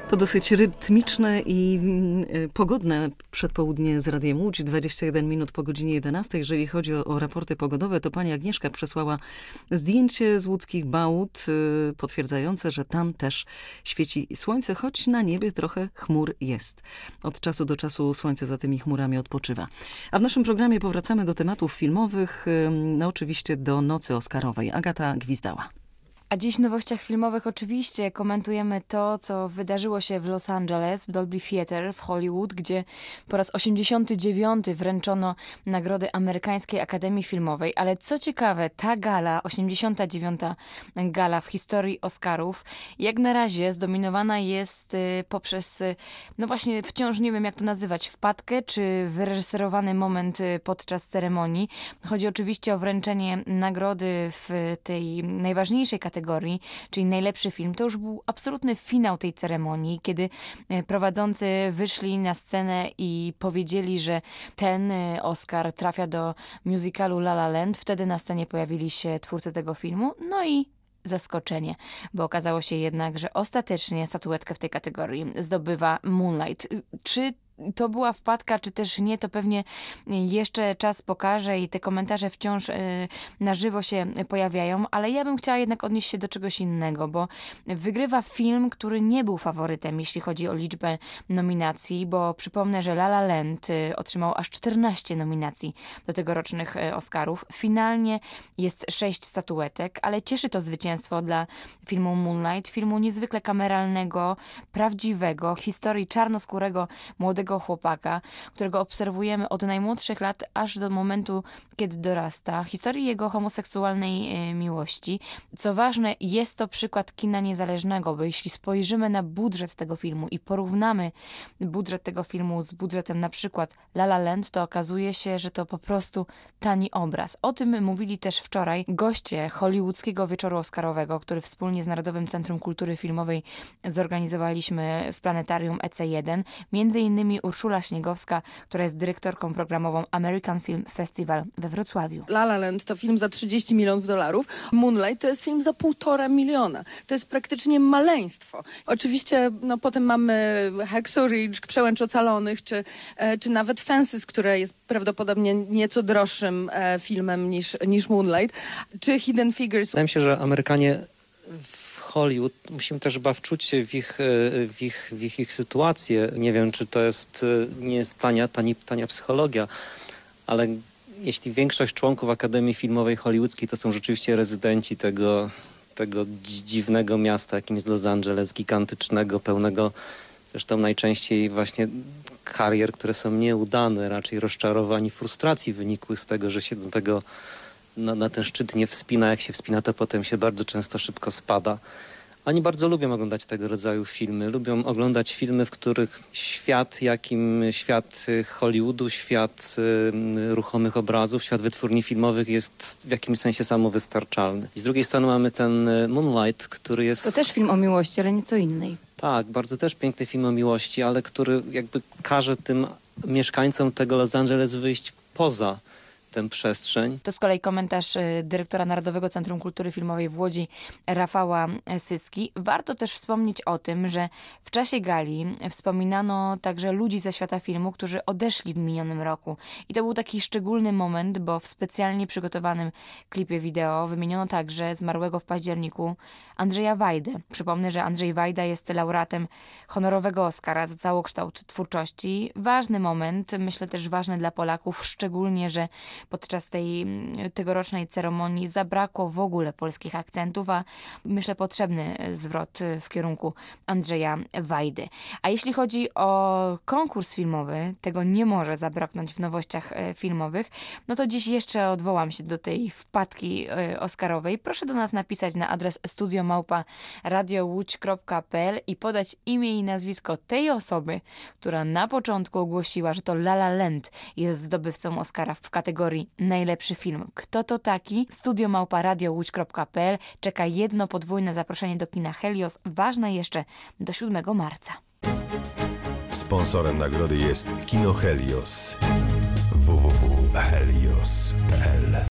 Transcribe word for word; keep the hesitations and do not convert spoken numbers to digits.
To dosyć rytmiczne i y, pogodne przedpołudnie z Radiem Łódź, dwadzieścia jeden minut po godzinie jedenastej. Jeżeli chodzi o, o raporty pogodowe, to pani Agnieszka przesłała zdjęcie z łódzkich Bałut, y, potwierdzające, że tam też świeci słońce, choć na niebie trochę chmur jest. Od czasu do czasu słońce za tymi chmurami odpoczywa. A w naszym programie powracamy do tematów filmowych, y, no oczywiście do Nocy Oscarowej. Agata Gwizdała. A dziś w nowościach filmowych oczywiście komentujemy to, co wydarzyło się w Los Angeles, w Dolby Theatre w Hollywood, gdzie po raz osiemdziesiąty dziewiąty wręczono nagrody Amerykańskiej Akademii Filmowej. Ale co ciekawe, ta gala, osiemdziesiąta dziewiąta gala w historii Oscarów, jak na razie zdominowana jest poprzez, no właśnie wciąż nie wiem jak to nazywać, wpadkę czy wyreżyserowany moment podczas ceremonii. Chodzi oczywiście o wręczenie nagrody w tej najważniejszej kategorii, czyli najlepszy film. To już był absolutny finał tej ceremonii, kiedy prowadzący wyszli na scenę i powiedzieli, że ten Oscar trafia do musicalu La La Land. Wtedy na scenie pojawili się twórcy tego filmu. No i zaskoczenie, bo okazało się jednak, że ostatecznie statuetkę w tej kategorii zdobywa Moonlight. Czy to była wpadka, czy też nie, to pewnie jeszcze czas pokaże i te komentarze wciąż y, na żywo się pojawiają, ale ja bym chciała jednak odnieść się do czegoś innego, bo wygrywa film, który nie był faworytem, jeśli chodzi o liczbę nominacji, bo przypomnę, że La La Land y, otrzymał aż czternaście nominacji do tegorocznych y, Oscarów. Finalnie jest sześć statuetek, ale cieszy to zwycięstwo dla filmu Moonlight, filmu niezwykle kameralnego, prawdziwego, historii czarnoskórego młodego chłopaka, którego obserwujemy od najmłodszych lat aż do momentu, kiedy dorasta. Historii jego homoseksualnej e, miłości. Co ważne, jest to przykład kina niezależnego, bo jeśli spojrzymy na budżet tego filmu i porównamy budżet tego filmu z budżetem na przykład La La Land, to okazuje się, że to po prostu tani obraz. O tym mówili też wczoraj goście hollywoodzkiego wieczoru oscarowego, który wspólnie z Narodowym Centrum Kultury Filmowej zorganizowaliśmy w planetarium E C jeden. Między innymi Urszula Śniegowska, która jest dyrektorką programową American Film Festival we Wrocławiu. La La Land to film za trzydzieści milionów dolarów. Moonlight to jest film za półtora miliona. To jest praktycznie maleństwo. Oczywiście no, potem mamy Hacksaw Ridge, Przełęcz Ocalonych, czy, e, czy nawet Fences, które jest prawdopodobnie nieco droższym e, filmem niż, niż Moonlight, czy Hidden Figures. Wydaje mi się, że Amerykanie w Hollywood, musimy też chyba wczuć się w ich, w ich, w ich, ich sytuację. Nie wiem, czy to jest, nie jest tania, tani, tania psychologia, ale jeśli większość członków Akademii Filmowej Hollywoodzkiej to są rzeczywiście rezydenci tego, tego dziwnego miasta, jakim jest Los Angeles, gigantycznego, pełnego zresztą najczęściej właśnie karier, które są nieudane, raczej rozczarowań i frustracji wynikły z tego, że się do tego Na, na ten szczyt nie wspina. Jak się wspina, to potem się bardzo często szybko spada. Oni bardzo lubią oglądać tego rodzaju filmy. Lubią oglądać filmy, w których świat, jakim świat Hollywoodu, świat y, ruchomych obrazów, świat wytwórni filmowych jest w jakimś sensie samowystarczalny. I z drugiej strony mamy ten Moonlight, który jest... To też film o miłości, ale nieco innej. Tak, bardzo też piękny film o miłości, ale który jakby każe tym mieszkańcom tego Los Angeles wyjść poza tę przestrzeń. To z kolei komentarz dyrektora Narodowego Centrum Kultury Filmowej w Łodzi, Rafała Syski. Warto też wspomnieć o tym, że w czasie gali wspominano także ludzi ze świata filmu, którzy odeszli w minionym roku. I to był taki szczególny moment, bo w specjalnie przygotowanym klipie wideo wymieniono także zmarłego w październiku Andrzeja Wajdę. Przypomnę, że Andrzej Wajda jest laureatem honorowego Oscara za całokształt twórczości. Ważny moment, myślę też ważny dla Polaków, szczególnie, że podczas tej tegorocznej ceremonii zabrakło w ogóle polskich akcentów, a myślę potrzebny zwrot w kierunku Andrzeja Wajdy. A jeśli chodzi o konkurs filmowy, tego nie może zabraknąć w nowościach filmowych, no to dziś jeszcze odwołam się do tej wpadki oscarowej. Proszę do nas napisać na adres studio małpa radiołódź kropka pe el i podać imię i nazwisko tej osoby, która na początku ogłosiła, że to La La Land jest zdobywcą Oscara w kategorii najlepszy film. Kto to taki? studio małpa radiołódź kropka pe el czeka jedno podwójne zaproszenie do kina Helios, ważne jeszcze do siódmego marca. Sponsorem nagrody jest Kino Helios. w w w kropka helios kropka pe el